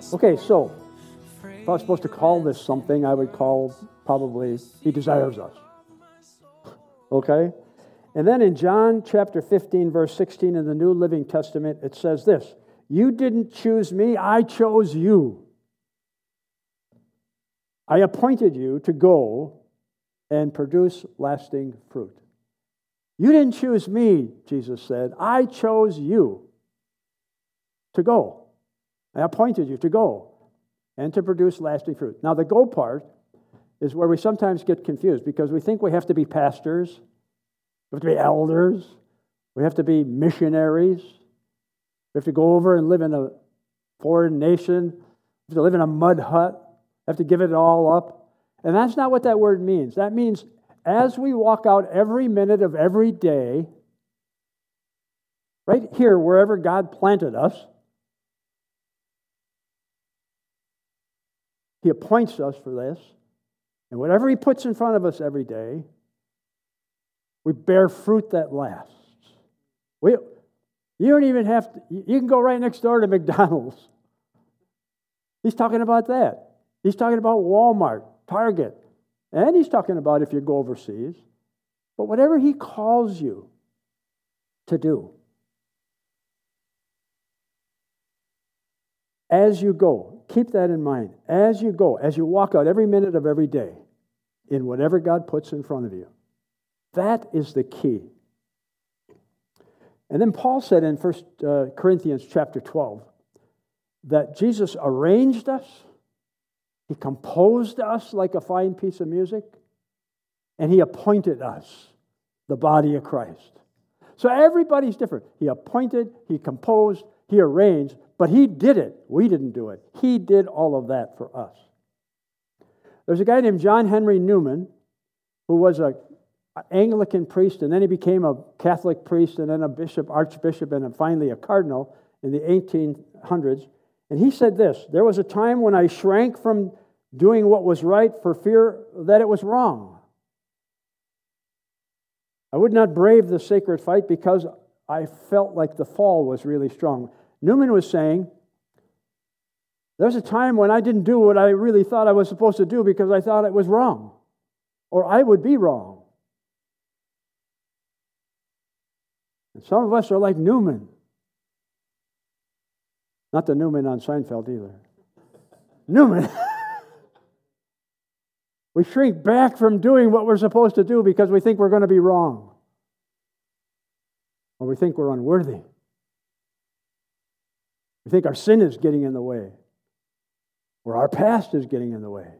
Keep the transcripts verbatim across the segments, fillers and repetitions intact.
Okay, so if I was supposed to call this something, I would call probably He desires us. Okay? And then in John chapter fifteen, verse sixteen in the New Living Testament, it says this: "You didn't choose me, I chose you. I appointed you to go and produce lasting fruit." You didn't choose me, Jesus said. I chose you to go. I appointed you to go and to produce lasting fruit. Now, the go part is where we sometimes get confused because we think we have to be pastors, we have to be elders, we have to be missionaries, we have to go over and live in a foreign nation, we have to live in a mud hut, have to give it all up. And that's not what that word means. That means as we walk out every minute of every day, right here, wherever God planted us, He appoints us for this. And whatever He puts in front of us every day, we bear fruit that lasts. We, you don't even have to, you can go right next door to McDonald's. He's talking about that. He's talking about Walmart, Target. And He's talking about if you go overseas. But whatever He calls you to do, as you go, keep that in mind. As you go, as you walk out every minute of every day, in whatever God puts in front of you, that is the key. And then Paul said in First Corinthians chapter twelve that Jesus arranged us, He composed us like a fine piece of music, and He appointed us, the body of Christ. So everybody's different. He appointed, He composed, He arranged, but He did it. We didn't do it. He did all of that for us. There's a guy named John Henry Newman who was an Anglican priest, and then he became a Catholic priest, and then a bishop, archbishop, and then finally a cardinal in the eighteen hundreds. And he said this: "There was a time when I shrank from doing what was right for fear that it was wrong. I would not brave the sacred fight because I felt like the fall was really strong." Newman was saying, there's a time when I didn't do what I really thought I was supposed to do because I thought it was wrong, or I would be wrong. And some of us are like Newman. Not the Newman on Seinfeld either. Newman. We shrink back from doing what we're supposed to do because we think we're going to be wrong. Or we think we're unworthy. We think our sin is getting in the way. Or our past is getting in the way.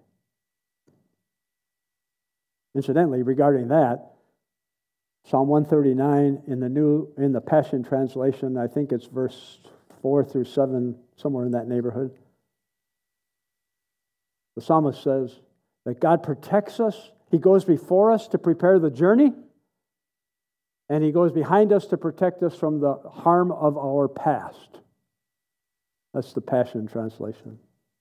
Incidentally, regarding that, Psalm one thirty-nine in the new in the Passion Translation, I think it's verse four through seven, somewhere in that neighborhood. The psalmist says that God protects us. He goes before us to prepare the journey, and He goes behind us to protect us from the harm of our past. That's the Passion Translation.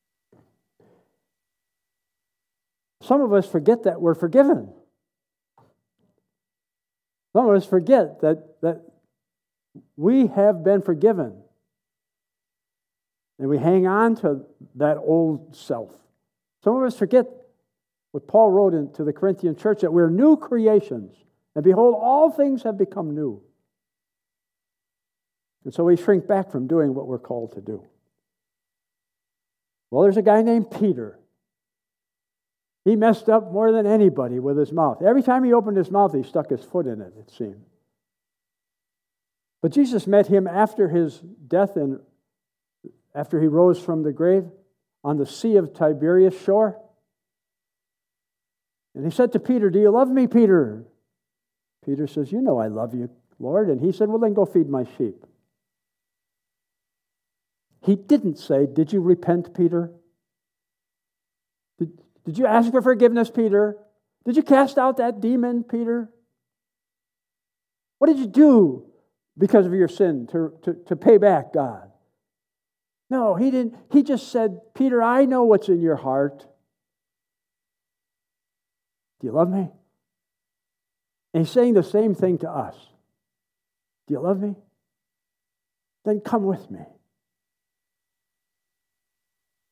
Some of us forget that we're forgiven. Some of us forget that, that we have been forgiven. And we hang on to that old self. Some of us forget what Paul wrote into the Corinthian church, that we're new creations. And behold, all things have become new. And so we shrink back from doing what we're called to do. Well, there's a guy named Peter. He messed up more than anybody with his mouth. Every time he opened his mouth, he stuck his foot in it, it seemed. But Jesus met him after his death and after he rose from the grave on the Sea of Tiberias shore. And He said to Peter, "Do you love me, Peter?" Peter says, "You know I love you, Lord." And He said, "Well, then go feed my sheep." He didn't say, "Did you repent, Peter? Did, did you ask for forgiveness, Peter? Did you cast out that demon, Peter? What did you do because of your sin to, to, to pay back God?" No, He didn't. He just said, "Peter, I know what's in your heart. Do you love me?" And He's saying the same thing to us. Do you love me? Then come with me.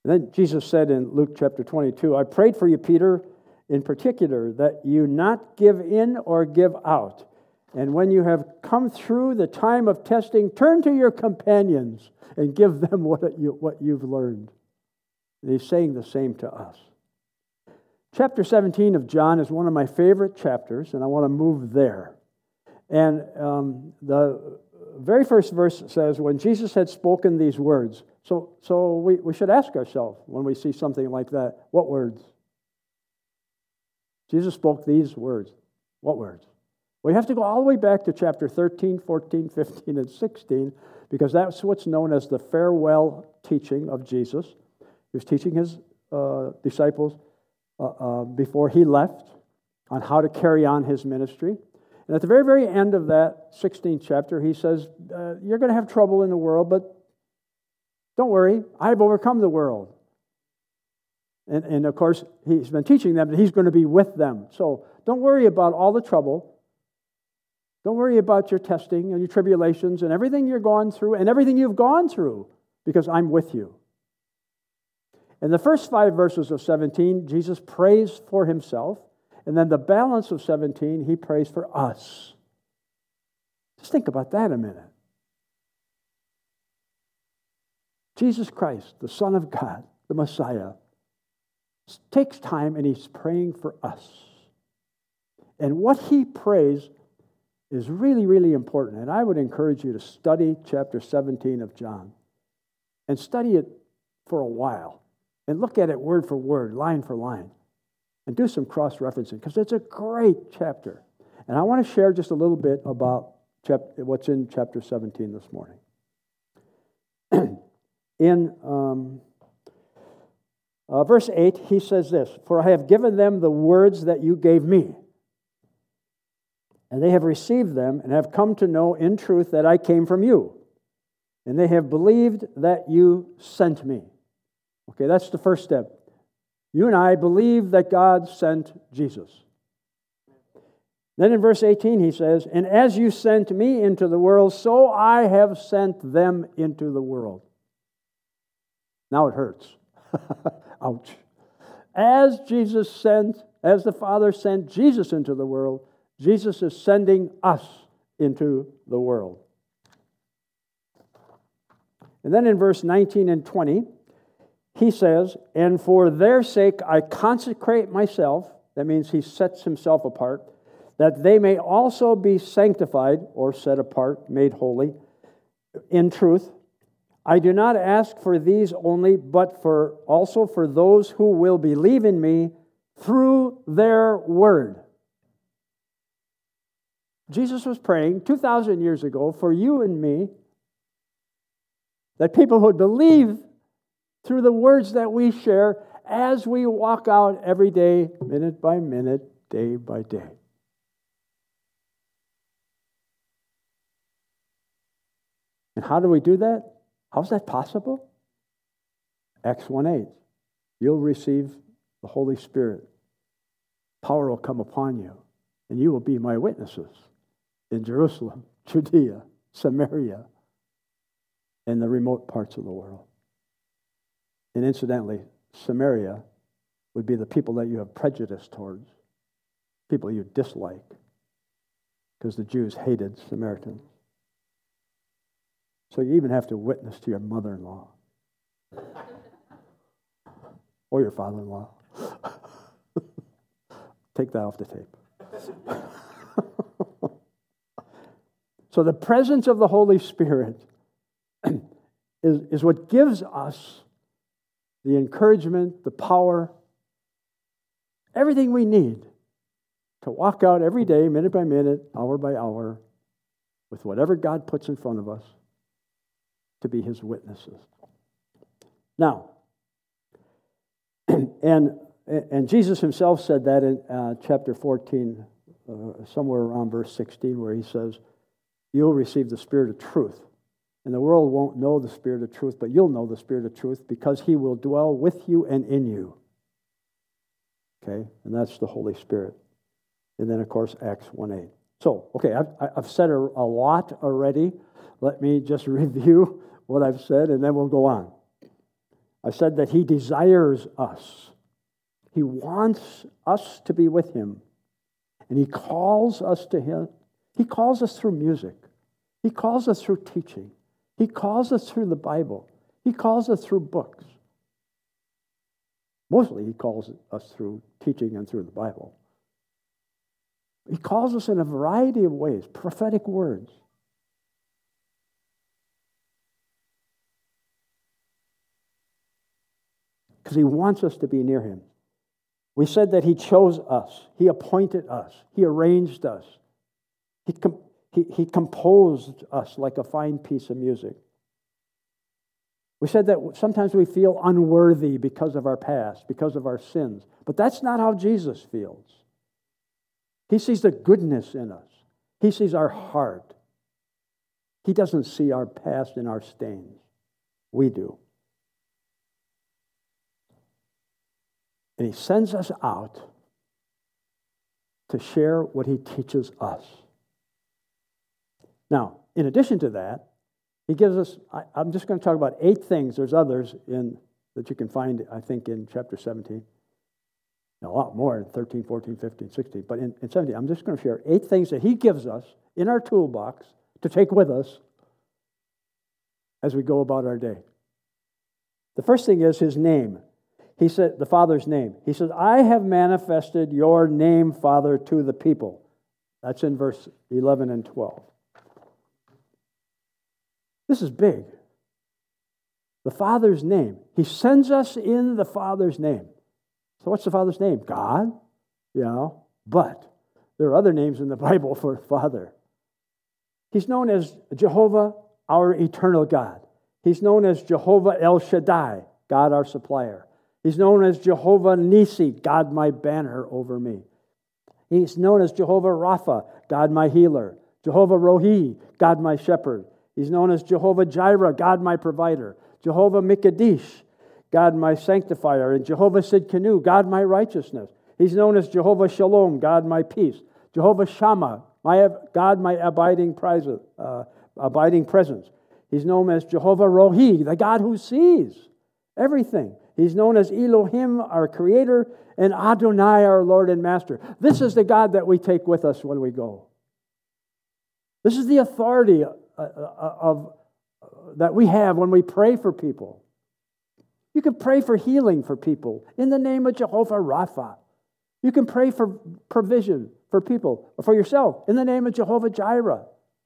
And then Jesus said in Luke chapter twenty-two, I prayed for you, Peter, in particular, that you not give in or give out. And when you have come through the time of testing, turn to your companions and give them what, you, what you've learned. And he's saying the same to us. Chapter seventeen of John is one of my favorite chapters, and I want to move there. And um, the very first verse says, when Jesus had spoken these words, so, so we, we should ask ourselves when we see something like that, what words? Jesus spoke these words. What words? We have to go all the way back to chapter thirteen, fourteen, fifteen, and sixteen, because that's what's known as the farewell teaching of Jesus. He was teaching his uh, disciples uh, uh, before he left on how to carry on his ministry. And at the very, very end of that sixteenth chapter, he says, uh, you're going to have trouble in the world, but don't worry, I've overcome the world. And, and of course, he's been teaching them that he's going to be with them. So don't worry about all the trouble. Don't worry about your testing and your tribulations and everything you're going through and everything you've gone through, because I'm with you. In the first five verses of seventeen, Jesus prays for himself. And then the balance of seventeen, he prays for us. Just think about that a minute. Jesus Christ, the Son of God, the Messiah, takes time and he's praying for us. And what he prays is really, really important. And I would encourage you to study chapter seventeen of John and study it for a while and look at it word for word, line for line, and do some cross-referencing, because it's a great chapter. And I want to share just a little bit about chap- what's in chapter seventeen this morning. in um, uh, verse eight, he says this, for I have given them the words that you gave me, and they have received them and have come to know in truth that I came from you, and they have believed that you sent me. Okay, that's the first step. You and I believe that God sent Jesus. Then in verse eighteen he says, and as you sent me into the world, so I have sent them into the world. Now it hurts. Ouch. As Jesus sent, as the Father sent Jesus into the world, Jesus is sending us into the world. And then in verse nineteen and twenty, he says, and for their sake I consecrate myself. That means he sets himself apart, that they may also be sanctified, or set apart, made holy, in truth. I do not ask for these only, but for also for those who will believe in me through their word. Jesus was praying two thousand years ago for you and me, that people would believe through the words that we share as we walk out every day, minute by minute, day by day. And how do we do that? How's that possible? Acts one eight. You'll receive the Holy Spirit. Power will come upon you, and you will be my witnesses in Jerusalem, Judea, Samaria, and the remote parts of the world. And incidentally, Samaria would be the people that you have prejudice towards, people you dislike, because the Jews hated Samaritans. So you even have to witness to your mother-in-law or your father-in-law. Take that off the tape. So the presence of the Holy Spirit is, is what gives us the encouragement, the power, everything we need to walk out every day, minute by minute, hour by hour, with whatever God puts in front of us, to be his witnesses. Now, and and Jesus himself said that in uh, chapter fourteen, uh, somewhere around verse sixteen, where he says, you'll receive the Spirit of truth. And the world won't know the Spirit of truth, but you'll know the Spirit of truth because he will dwell with you and in you. Okay? And that's the Holy Spirit. And then, of course, Acts one eight. So, okay, I've, I've said a, a lot already. Let me just review what I've said, and then we'll go on. I said that he desires us. He wants us to be with him. And he calls us to him. He calls us through music. He calls us through teaching. He calls us through the Bible. He calls us through books. Mostly he calls us through teaching and through the Bible. He calls us in a variety of ways, prophetic words. Because he wants us to be near him. We said that he chose us. He appointed us. He arranged us. He, com- he, he composed us like a fine piece of music. We said that sometimes we feel unworthy because of our past, because of our sins. But that's not how Jesus feels. He sees the goodness in us. He sees our heart. He doesn't see our past and our stains. We do. And he sends us out to share what he teaches us. Now, in addition to that, he gives us, I, I'm just going to talk about eight things. There's others in that you can find, I think, in chapter seventeen. A lot more in thirteen, fourteen, fifteen, sixteen. But in, in seventeen, I'm just going to share eight things that he gives us in our toolbox to take with us as we go about our day. The first thing is his name. He said, the Father's name. He says, I have manifested your name, Father, to the people. That's in verse eleven and twelve. This is big. The Father's name. He sends us in the Father's name. So what's the Father's name? God, you know, but there are other names in the Bible for Father. He's known as Jehovah, our eternal God. He's known as Jehovah El Shaddai, God our supplier. He's known as Jehovah Nisi, God my banner over me. He's known as Jehovah Rapha, God my healer. Jehovah Rohi, God my shepherd. He's known as Jehovah Jireh, God my provider. Jehovah Mikadesh, God my sanctifier. And Jehovah Sidkenu, God my righteousness. He's known as Jehovah Shalom, God my peace. Jehovah Shammah, my, God my abiding, prize, uh, abiding presence. He's known as Jehovah Rohi, the God who sees everything. He's known as Elohim, our creator, and Adonai, our Lord and Master. This is the God that we take with us when we go. This is the authority of, of, that we have when we pray for people. You can pray for healing for people in the name of Jehovah Rapha. You can pray for provision for people, or for yourself, in the name of Jehovah Jireh.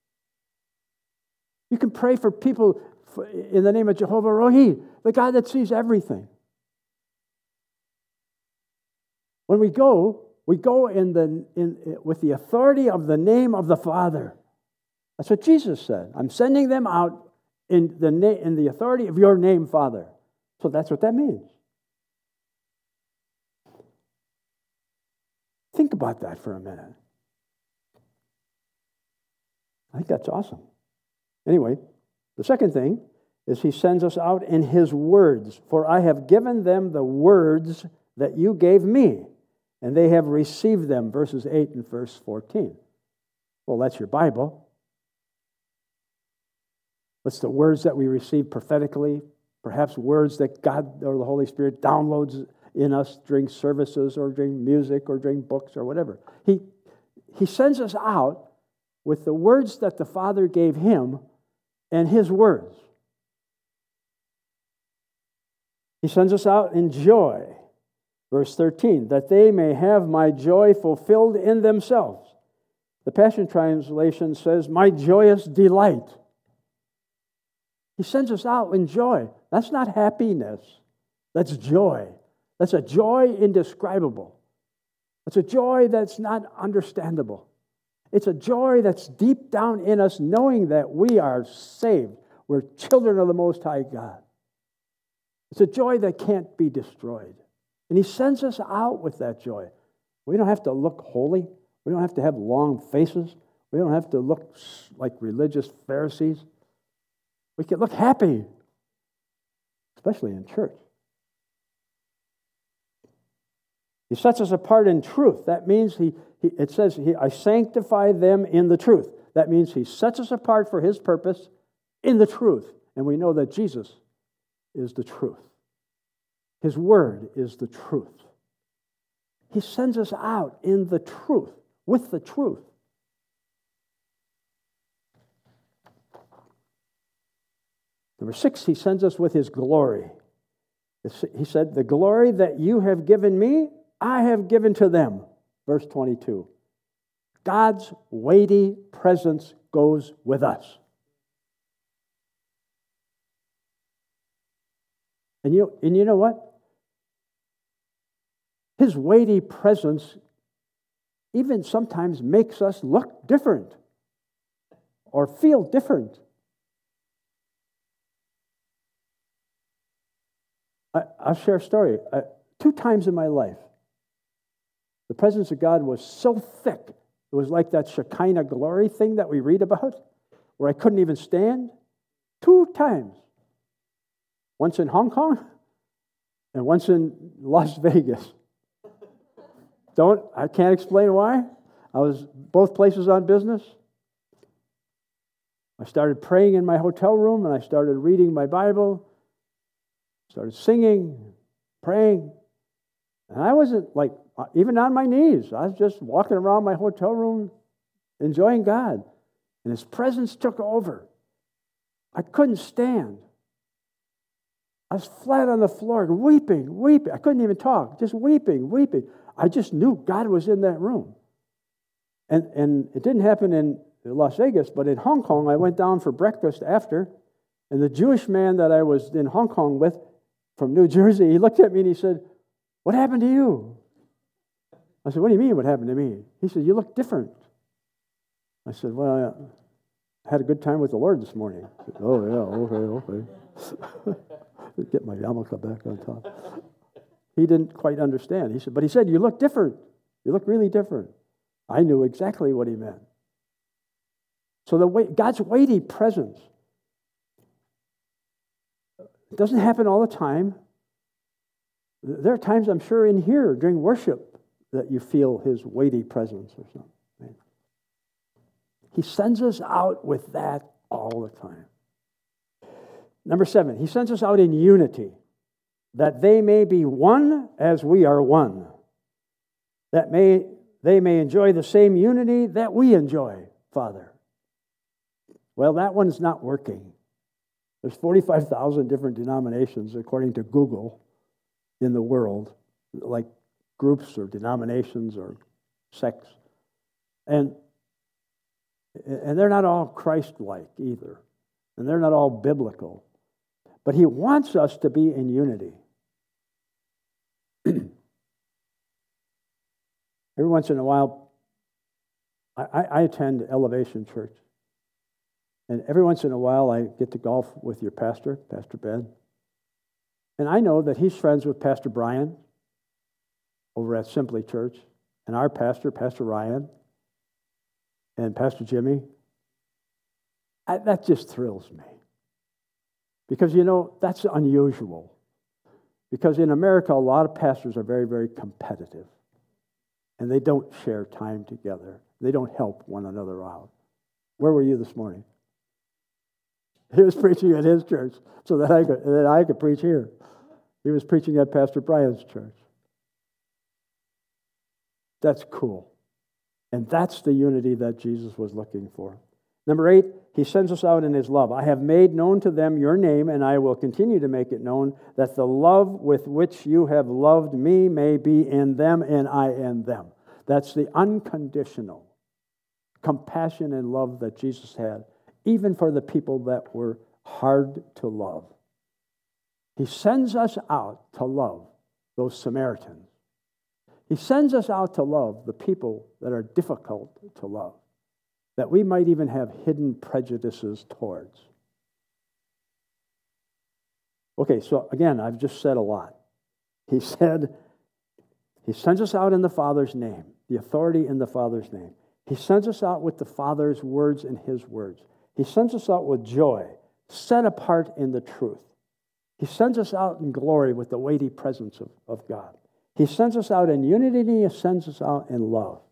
You can pray for people in the name of Jehovah Rohi, the God that sees everything. When we go, we go in the in with the authority of the name of the Father. That's what Jesus said. I'm sending them out in the na- in the authority of your name, Father. So that's what that means. Think about that for a minute. I think that's awesome. Anyway, the second thing is he sends us out in his words. For I have given them the words that you gave me, and they have received them, verses eight and verse fourteen. Well, that's your Bible. That's the words that we receive prophetically, perhaps words that God or the Holy Spirit downloads in us during services or during music or during books or whatever. He, he sends us out with the words that the Father gave him and his words. He sends us out in joy. Verse thirteen, that they may have my joy fulfilled in themselves. The Passion Translation says, my joyous delight. He sends us out in joy. That's not happiness. That's joy. That's a joy indescribable. It's a joy that's not understandable. It's a joy that's deep down in us, knowing that we are saved. We're children of the Most High God. It's a joy that can't be destroyed. And he sends us out with that joy. We don't have to look holy. We don't have to have long faces. We don't have to look like religious Pharisees. We can look happy, especially in church. He sets us apart in truth. That means he, he it says, he, I sanctify them in the truth. That means he sets us apart for his purpose in the truth. And we know that Jesus is the truth. His word is the truth. He sends us out in the truth, with the truth. Number six, he sends us with his glory. He said, the glory that you have given me, I have given to them. Verse twenty-two. God's weighty presence goes with us. And you, and you know what? His weighty presence even sometimes makes us look different or feel different. I, I'll share a story. I, two times in my life, the presence of God was so thick. It was like that Shekinah glory thing that we read about, where I couldn't even stand. Two times. Once in Hong Kong, and once in Las Vegas. Don't, I can't explain why. I was both places on business. I started praying in my hotel room, and I started reading my Bible, started singing, praying. And I wasn't like, even on my knees. I was just walking around my hotel room, enjoying God. And his presence took over. I couldn't stand. I was flat on the floor, weeping, weeping. I couldn't even talk, just weeping, weeping. I just knew God was in that room. And, and it didn't happen in Las Vegas, but in Hong Kong, I went down for breakfast after, and the Jewish man that I was in Hong Kong with from New Jersey, he looked at me and he said, "What happened to you?" I said, "What do you mean, what happened to me?" He said, "You look different." I said, "Well, I had a good time with the Lord this morning." I said, "Oh, yeah, okay, okay." Get my yarmulke back on top. He didn't quite understand. He said, but he said, "You look different. You look really different." I knew exactly what he meant. So the way, God's weighty presence, it doesn't happen all the time. There are times, I'm sure, in here during worship that you feel his weighty presence or something. He sends us out with that all the time. Number seven, he sends us out in unity, that they may be one as we are one, that may they may enjoy the same unity that we enjoy, Father. Well, that one's not working. There's forty-five thousand different denominations, according to Google, in the world, like groups or denominations or sects. And, and they're not all Christ-like either. And they're not all biblical. But he wants us to be in unity. Every once in a while, I, I attend Elevation Church. And every once in a while, I get to golf with your pastor, Pastor Ben. And I know that he's friends with Pastor Brian over at Simply Church, and our pastor, Pastor Ryan, and Pastor Jimmy. I, that just thrills me. Because, you know, that's unusual. Because in America, a lot of pastors are very, very competitive. And they don't share time together. They don't help one another out. Where were you this morning? He was preaching at his church so that I could, that I could preach here. He was preaching at Pastor Brian's church. That's cool. And that's the unity that Jesus was looking for. Number eight, he sends us out in his love. I have made known to them your name, and I will continue to make it known, that the love with which you have loved me may be in them and I in them. That's the unconditional compassion and love that Jesus had, even for the people that were hard to love. He sends us out to love those Samaritans. He sends us out to love the people that are difficult to love, that we might even have hidden prejudices towards. Okay, so again, I've just said a lot. He said, he sends us out in the Father's name, the authority in the Father's name. He sends us out with the Father's words and his words. He sends us out with joy, set apart in the truth. He sends us out in glory with the weighty presence of, of God. He sends us out in unity, and he sends us out in love.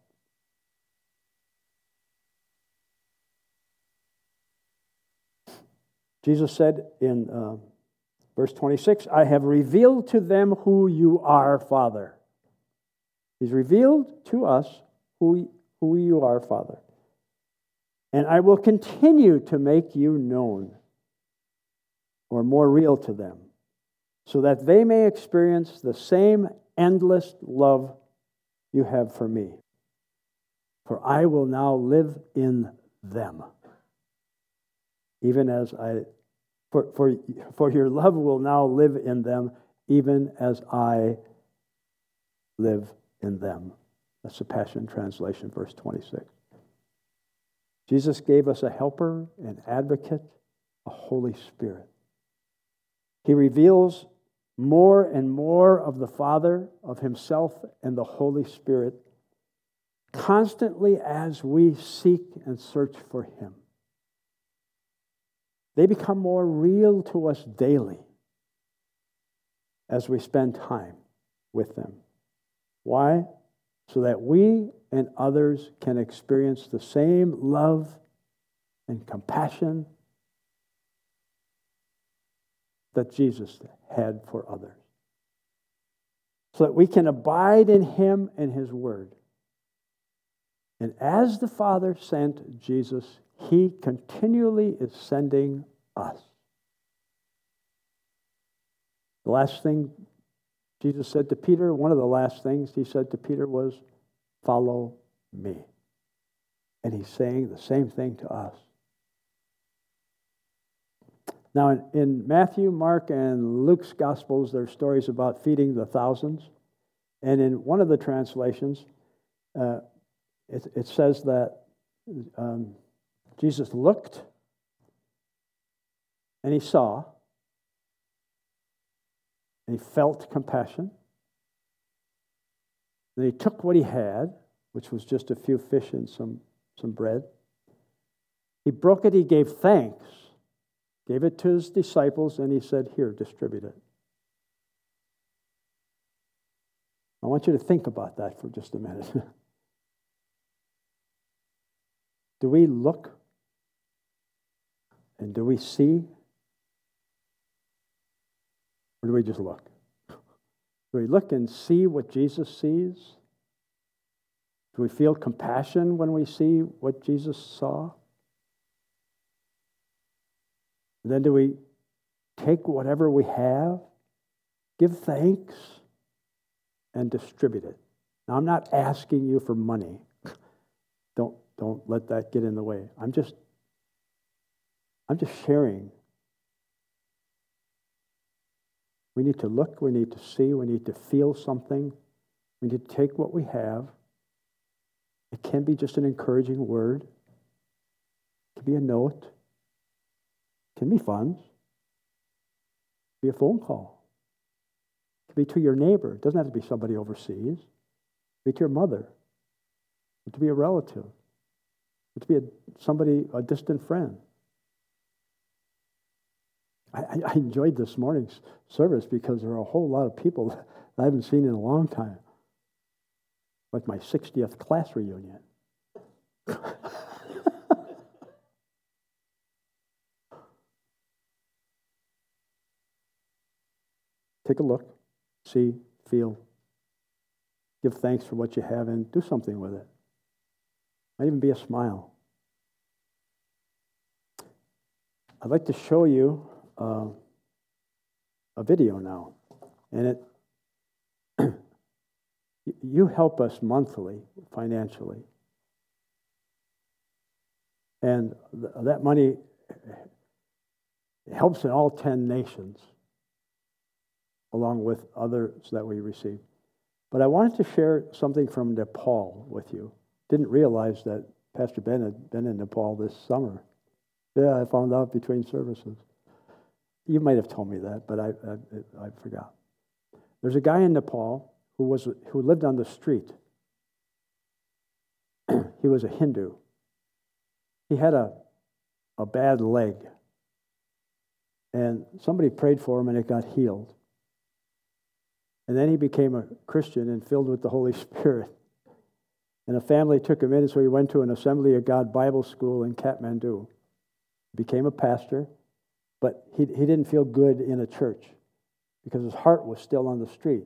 Jesus said in uh, Verse twenty-six, I have revealed to them who you are, Father. He's revealed to us who, who you are, Father. And I will continue to make you known, or more real to them, so that they may experience the same endless love you have for me. For I will now live in them, even as I, for, for, for your love will now live in them, even as I live in them. That's the Passion Translation, verse twenty-six. Jesus gave us a helper, an advocate, a Holy Spirit. He reveals more and more of the Father, of himself, and the Holy Spirit constantly as we seek and search for him. They become more real to us daily as we spend time with them. Why? So that we and others can experience the same love and compassion that Jesus had for others. So that we can abide in him and his word. And as the Father sent Jesus, he continually is sending us. The last thing Jesus said to Peter, one of the last things he said to Peter was, follow me. And he's saying the same thing to us. Now, in, in Matthew, Mark, and Luke's Gospels, there are stories about feeding the thousands. And in one of the translations, uh, it, it says that um, Jesus looked and he saw and he felt compassion. Then he took what he had, which was just a few fish and some, some bread. He broke it, he gave thanks, gave it to his disciples, and he said, here, distribute it. I want you to think about that for just a minute. Do we look and do we see? Or do we just look? Do we look and see what Jesus sees? Do we feel compassion when we see what Jesus saw? And then do we take whatever we have, give thanks, and distribute it? Now, I'm not asking you for money. Don't, don't let that get in the way. I'm just, I'm just sharing. We need to look, we need to see, we need to feel something. We need to take what we have. It can be just an encouraging word. It can be a note. It can be funds. It can be a phone call. It can be to your neighbor. It doesn't have to be somebody overseas. It can be to your mother. It could be a relative. It could be a, somebody, a distant friend. I, I enjoyed this morning's service because there are a whole lot of people that I haven't seen in a long time. Like my sixtieth class reunion. Take a look, see, feel, give thanks for what you have, and do something with it. Might even be a smile. I'd like to show you uh, a video now, and it you help us monthly financially, and th- that money helps in all ten nations, along with others that we receive. But I wanted to share something from Nepal with you. Didn't realize that Pastor Ben had been in Nepal this summer. Yeah, I found out between services. You might have told me that, but I, I, I forgot. There's a guy in Nepal who was who lived on the street. He was a Hindu. He had a, a bad leg. And somebody prayed for him and it got healed. And then he became a Christian and filled with the Holy Spirit. And a family took him in, so he went to an Assembly of God Bible school in Kathmandu. Became a pastor. but he, he didn't feel good in a church because his heart was still on the street.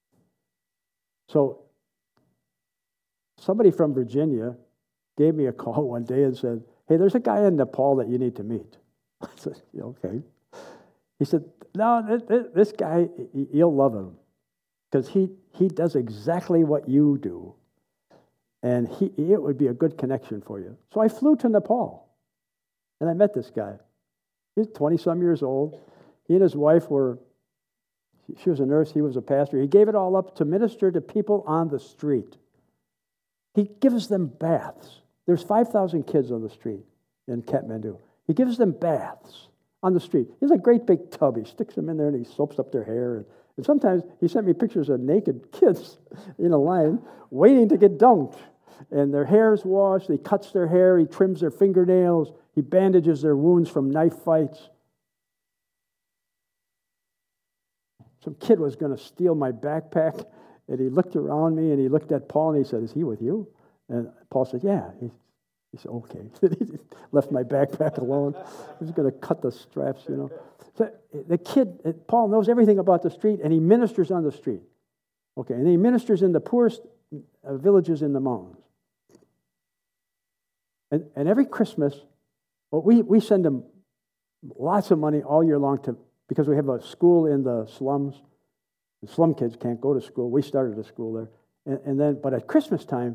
So somebody from Virginia gave me a call one day and said, hey, there's a guy in Nepal that you need to meet. I said, yeah, okay. He said, no, this guy, you'll love him because he, he does exactly what you do. And he it would be a good connection for you. So I flew to Nepal, and I met this guy. He's twenty-some years old. He and his wife were, she was a nurse, he was a pastor. He gave it all up to minister to people on the street. He gives them baths. There's five thousand kids on the street in Kathmandu. He gives them baths on the street. He has a great big tub. He sticks them in there, and he soaps up their hair. And, and sometimes he sent me pictures of naked kids in a line waiting to get dunked. And their hair is washed. He cuts their hair. He trims their fingernails. He bandages their wounds from knife fights. Some kid was going to steal my backpack, and he looked around me, and he looked at Paul, and he said, is he with you? And Paul said, yeah. He, he said, okay. He left my backpack alone. He was going to cut the straps, you know. So the kid, Paul knows everything about the street, and he ministers on the street. Okay, and he ministers in the poorest uh, villages in the mountains. And, and every Christmas, well, we, we send them lots of money all year long to because we have a school in the slums. The slum kids can't go to school. We started a school there. And, and then, but at Christmas time,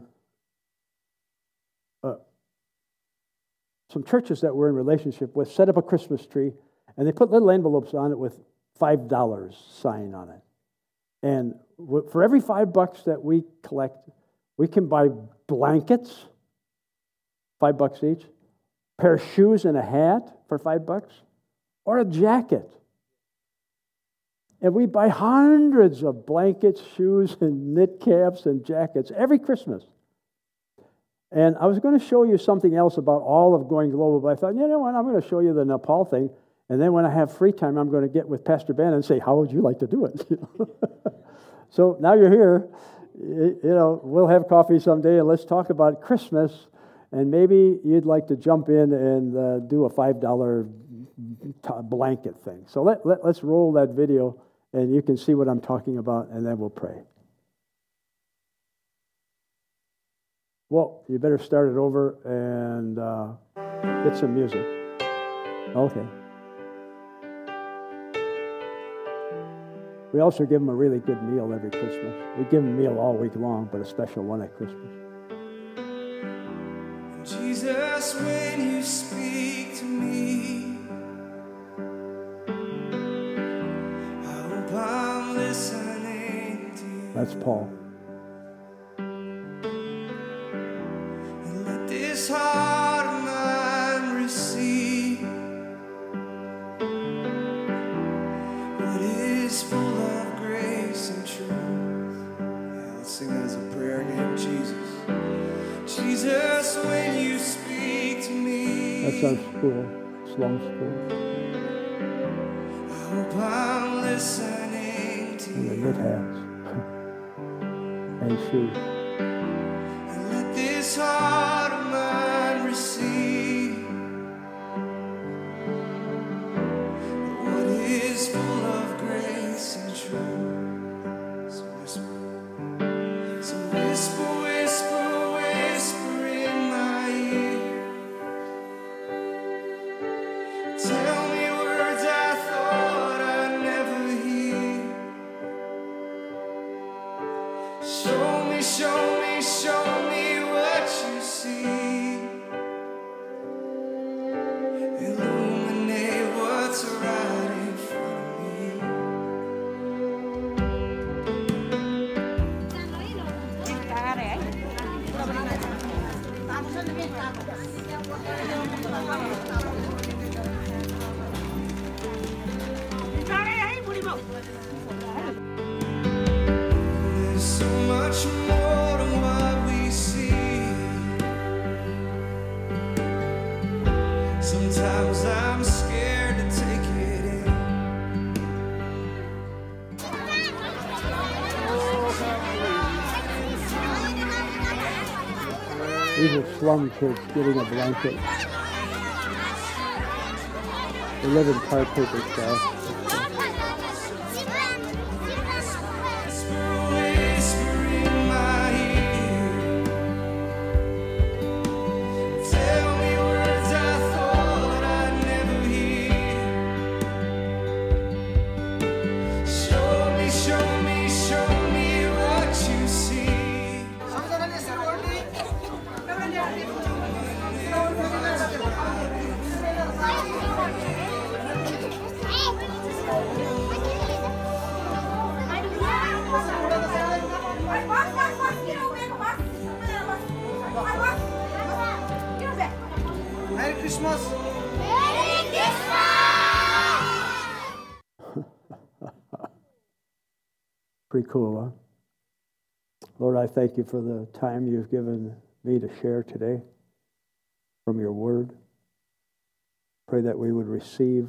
uh, some churches that we're in relationship with set up a Christmas tree, and they put little envelopes on it with five dollars sign on it. And w- for every five bucks that we collect, we can buy blankets, five bucks each, a pair of shoes and a hat for five bucks, or a jacket. And we buy hundreds of blankets, shoes, and knit caps and jackets every Christmas. And I was going to show you something else about all of Going Global, but I thought, you know what, I'm going to show you the Nepal thing, and then when I have free time, I'm going to get with Pastor Ben and say, how would you like to do it? So now you're here. You know, we'll have coffee someday, and let's talk about Christmas. And maybe you'd like to jump in and uh, do a five dollar t- blanket thing. So let, let, let's roll that video, and you can see what I'm talking about, and then we'll pray. Well, you better start it over and uh, get some music. Okay. We also give them a really good meal every Christmas. We give them a meal all week long, but a special one at Christmas. Jesus, when you speak to me, I hope I'm listening to you. That's Paul. And let this heart of mine receive what is full of grace and truth. Yeah, let's sing that as a prayer again. Jesus. Jesus, when you speak to me. That's our school, slum school. I hope I'm listening to And the you. knit hats and shoes. And let this heart of mine receive what is full of grace and truth. So whisper, so whisper, whisper, whisper in my ear. Tell me words I thought I'd never hear. Show me, show me, show me what you see. Illuminate what's right in front of me. There's so much more to what we see. Sometimes I'm scared to take it in. These are slum kids getting a blanket. We live in tar paper style. Merry Christmas! Merry Christmas! Pretty cool, huh? Lord, I thank you for the time you've given me to share today from your word. Pray that we would receive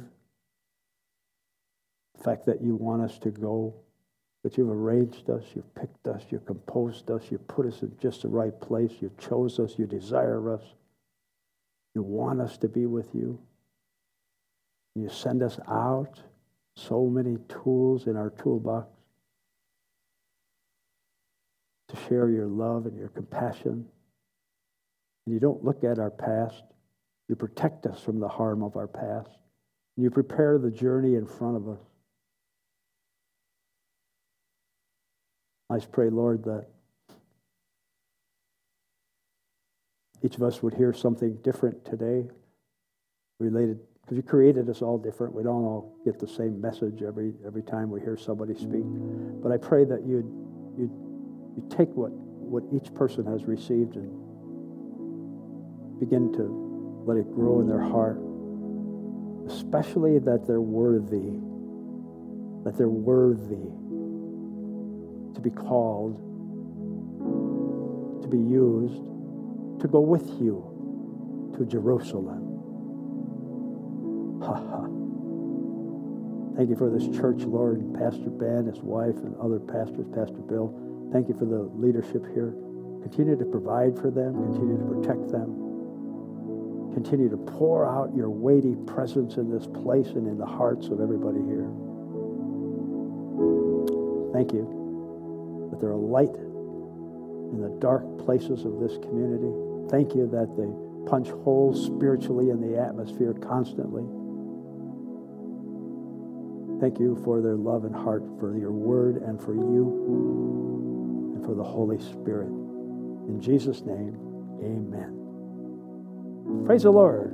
the fact that you want us to go, that you've arranged us, you've picked us, you've composed us, you've put us in just the right place, you've chose us, you desire us, you want us to be with you. You send us out, so many tools in our toolbox to share your love and your compassion. And you don't look at our past. You protect us from the harm of our past. And you prepare the journey in front of us. I just pray, Lord, that each of us would hear something different today related, because you created us all different. We don't all get the same message every every time we hear somebody speak. But I pray that you'd, you'd, you'd take what, what each person has received and begin to let it grow in their heart, especially that they're worthy, that they're worthy to be called, to be used, to go with you to Jerusalem. Ha ha. Thank you for this church, Lord, and Pastor Ben, his wife, and other pastors, Pastor Bill. Thank you for the leadership here. Continue to provide for them. Continue to protect them. Continue to pour out your weighty presence in this place and in the hearts of everybody here. Thank you that they're a light in the dark places of this community. Thank you that they punch holes spiritually in the atmosphere constantly. Thank you for their love and heart for your word and for you and for the Holy Spirit. In Jesus' name, amen. Praise the Lord.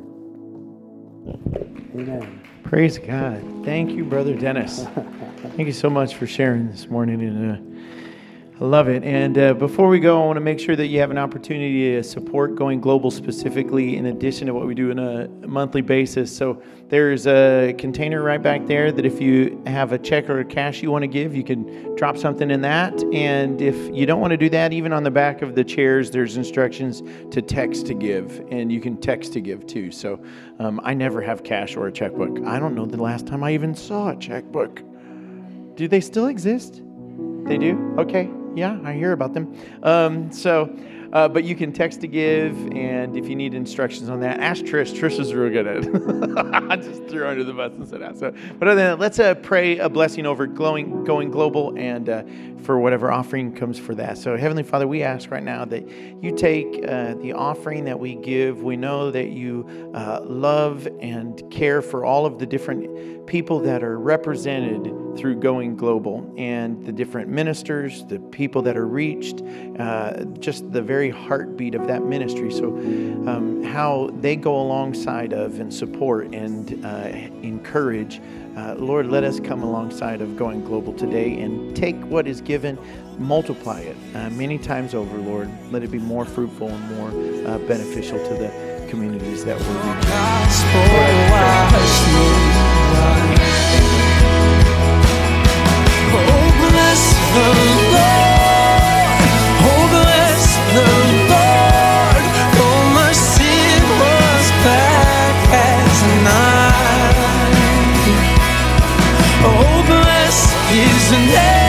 Amen. Praise God. Thank you, Brother Dennis. Thank you so much for sharing this morning, and uh, I love it. And uh, before we go, I want to make sure that you have an opportunity to support Going Global specifically, in addition to what we do on a monthly basis. So there's a container right back there that if you have a check or a cash you want to give, you can drop something in that. And if you don't want to do that, even on the back of the chairs, there's instructions to text to give, and you can text to give too. So um, I never have cash or a checkbook. I don't know the last time I even saw a checkbook. Do they still exist? They do? Okay. Yeah, I hear about them. Um, so, uh, but you can text to give, and if you need instructions on that, ask Trish. Trish is real good at it. I just threw her under the bus and said that. So, but other than that, let's uh, pray a blessing over glowing, Going Global, and uh, for whatever offering comes for that. So, Heavenly Father, we ask right now that you take uh, the offering that we give. We know that you uh, love and care for all of the different people that are represented through Going Global, and the different ministers, the people that are reached, uh, just the very heartbeat of that ministry. So um, how they go alongside of and support and uh, encourage. Uh, Lord, let us come alongside of Going Global today and take what is given, multiply it uh, many times over, Lord. Let it be more fruitful and more uh, beneficial to the communities that we're reaching. Oh, bless the Lord. Oh, bless the Lord. Oh, my sin was black as night. Oh, bless his name.